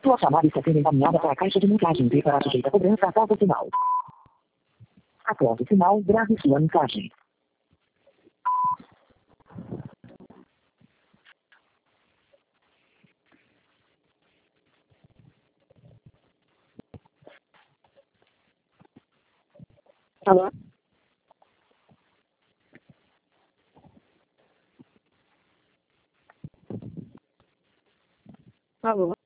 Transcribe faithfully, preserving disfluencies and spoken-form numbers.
Sua chamada está sendo encaminhada para a caixa de mensagem e será sujeita a cobrança após o sinal. Após o sinal, grave sua mensagem. Alô? Alô?